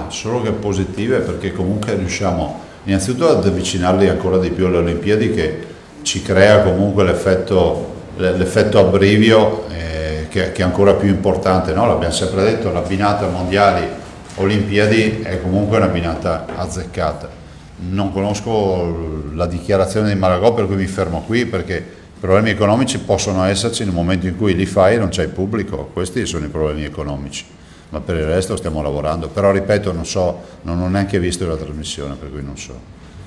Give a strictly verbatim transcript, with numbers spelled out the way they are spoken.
solo che positive, perché comunque riusciamo innanzitutto ad avvicinarli ancora di più alle Olimpiadi, che ci crea comunque l'effetto, l'effetto abbrivio eh, che, che è ancora più importante, no? L'abbiamo sempre detto, l'abbinata mondiali Olimpiadi è comunque una binata azzeccata. Non conosco la dichiarazione di Malagò, per cui mi fermo qui, perché i problemi economici possono esserci nel momento in cui li fai e non c'è il pubblico. Questi sono i problemi economici, ma per il resto stiamo lavorando. Però ripeto, non so, non ho neanche visto la trasmissione, per cui non so.